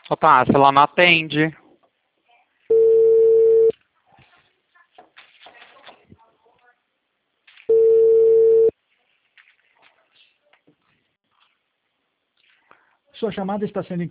Opa, se ela não atende. Sua chamada está sendo